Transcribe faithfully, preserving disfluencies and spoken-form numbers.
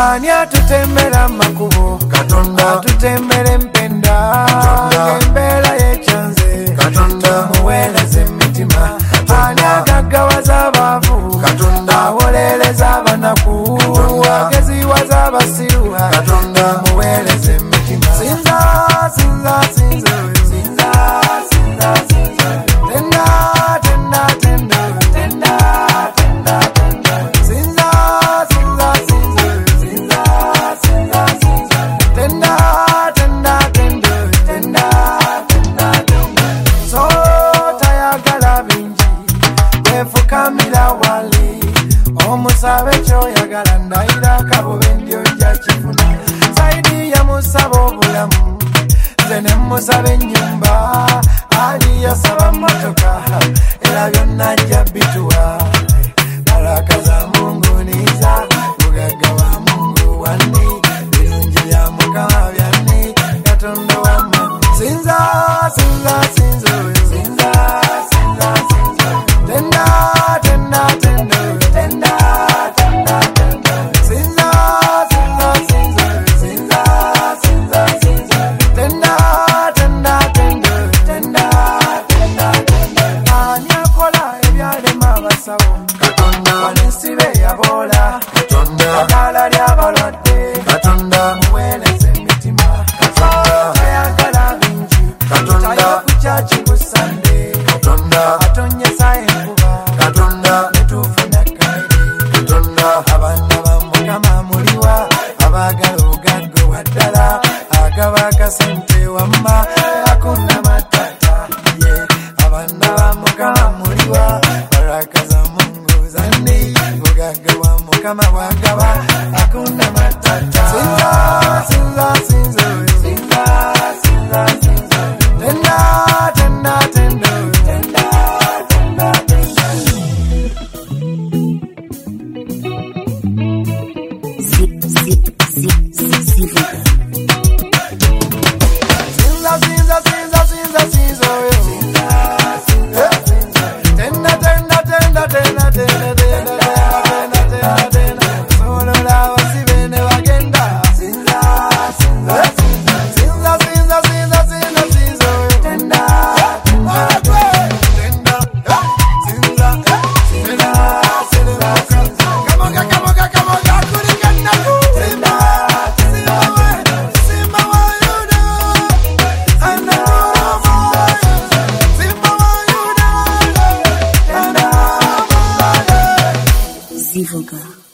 Ani atutembera makubo Katonda atutembera empenda Ngembera yechanze Katonda muweleze mitima Ani agaggawaza abavu Katonda awoleleza abanaku Ageziwaza abasiru Katonda muweleze mitima Sinza sinza sinza sinza sinza sinza Tenda tenda tenda tenda tenda tenda Sinza sinza sinza sinza sinza sinza Tenda tenda tenda tenda tenda tenda So tayagala binji wefukamira wali Omusabe kyoyagala ndayira kabobe ndio jakifuna Saidi ya musaba obulamu Nze ne musabe ennyumba Ali yasaba motoka Era byonna ajja bituwa Baraka za Mungu niza Bugagga wa Mungu wani Birungi bya Mukama byani Katonda wamma Sinza sinza sinza Sinza sinza sinza Tenda tenda tenda Tenda tenda tenda Sinza sinza sinza Sinza sinza sinza Tenda tenda tenda Tenda tenda tenda Anyakola ebyalema abasawo Katonda wanisibe yabola Katonda akala lyabalwadde Katonda muweleze emitima Katonda ayagala bingi Katonda kuchachi kusande Katonda atonyesa enkuba Katonda netufuna kaire Katonda abaana ba Mukama muliwa abagala ogaggo waddala agaba akasente wamma akuna matata ye abaana ba Mukama muliwa baraka za Mungu zani ogagga wa Mukama wagaba akuna matata sinza sinza sinza sinza sinza sinza tenda tenda tenda tenda tenda tenda Zip, zip, zip, zip, Zivuga. Sinza sinza sinza sinza sinza sinza sinza sinza tenda tenda tenda tenda tenda tenda tenda tenda solo la wasibene bagenda sinza sinza sinza sinza sinza sinza sinza sinza tenda tenda tenda sinza sinza sinza come on come on come on kurigana tenda sinza simba wa yuda ana simba wa yuda ana Zivuga.